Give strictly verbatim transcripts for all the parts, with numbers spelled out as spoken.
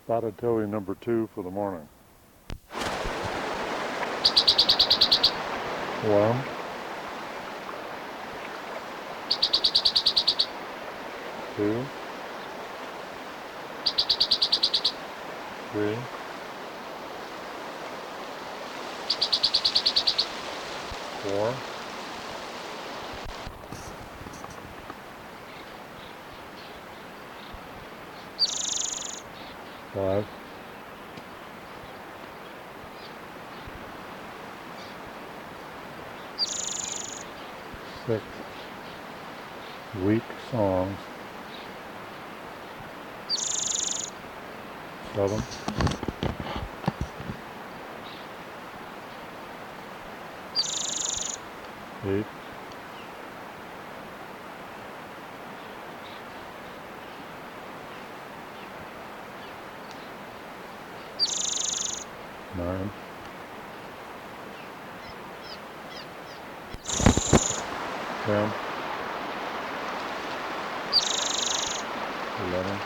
Spotted towhee number two for the morning. One, two, three, four, five, six, weak songs, seven, eight, nine, ten, eleven,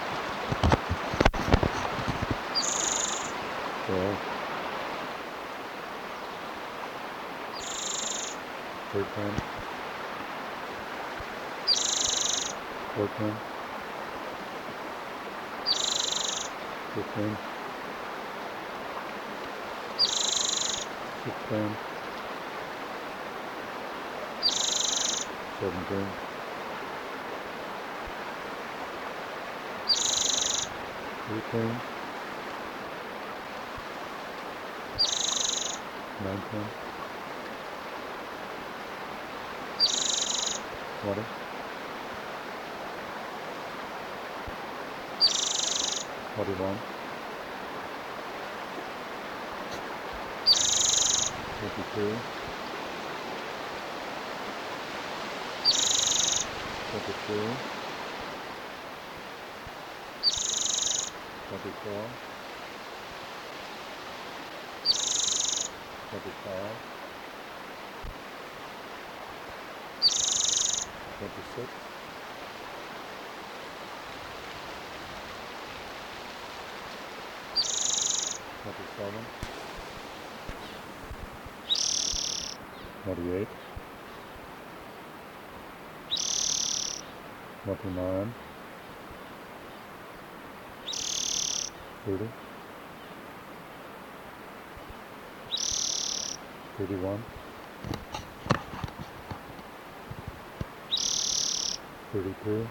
twelve, thirteen, fourteen, fifteen, sixteen, seventeen, eighteen, nineteen, twenty, twenty-one, twenty-two, twenty-three, twenty-four, twenty-five, twenty-six, twenty-seven, twenty-eight, twenty-nine, thirty, thirty-one, thirty-two,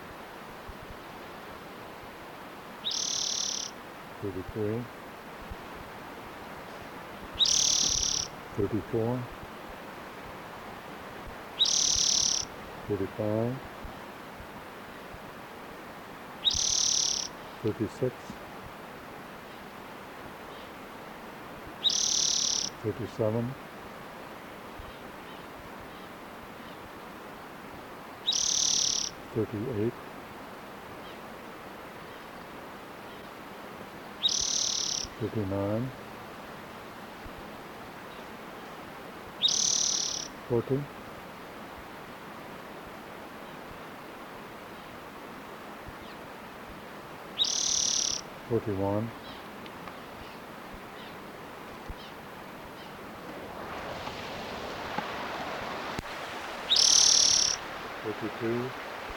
thirty-three, thirty-four, thirty-five, thirty-six, thirty-seven, thirty-eight, thirty-nine, forty, forty-one, forty-two,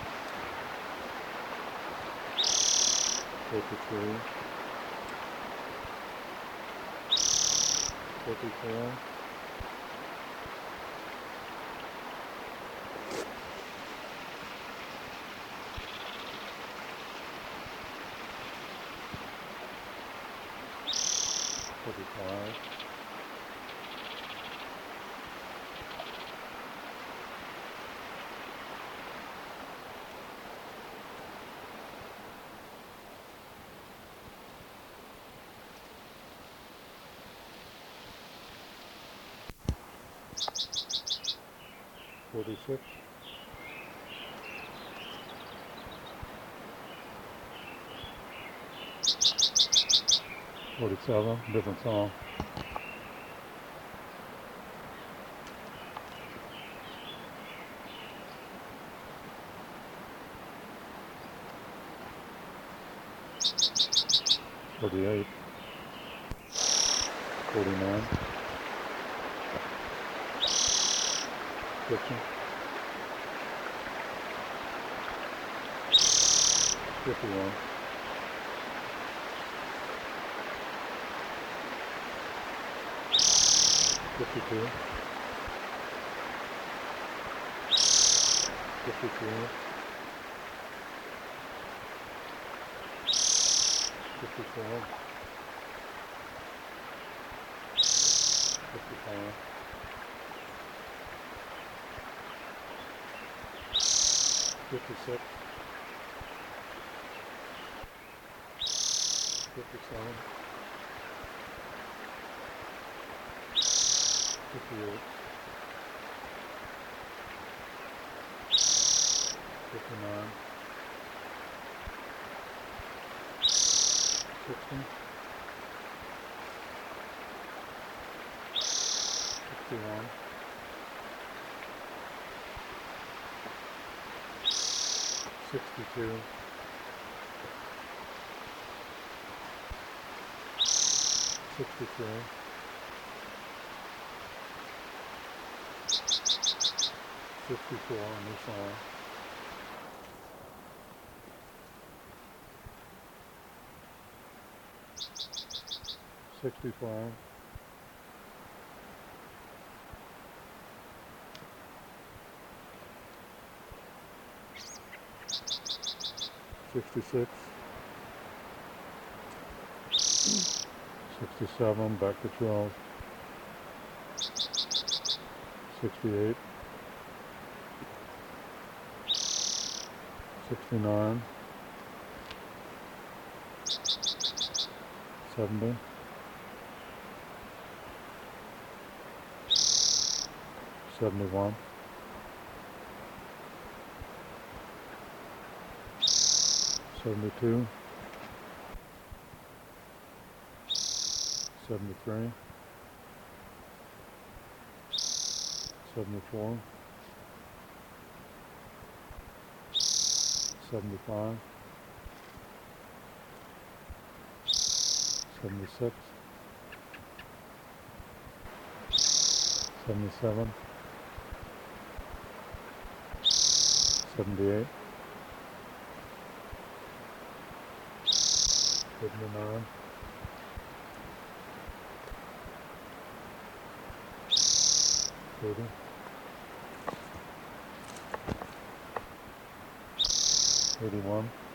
forty-three, forty-four, forty-five, forty-six, forty-seven, different song. forty-eight, forty-nine, fifty, fifty-one, fifty-two, fifty-three, fifty-four, fifty-five, fifty-six, fifty-seven, fifty-eight, fifty-nine, sixty, sixty-one, sixty-two, sixty-three, fifty-four, new song, sixty-five, sixty-six, sixty-seven, back to twelve, sixty-eight, sixty-nine, seventy, seventy-one, seventy-two, seventy-three, seventy-four, seventy-five, seventy-six, seventy-seven, seventy-eight, seventy-nine, eighty, eighty-one,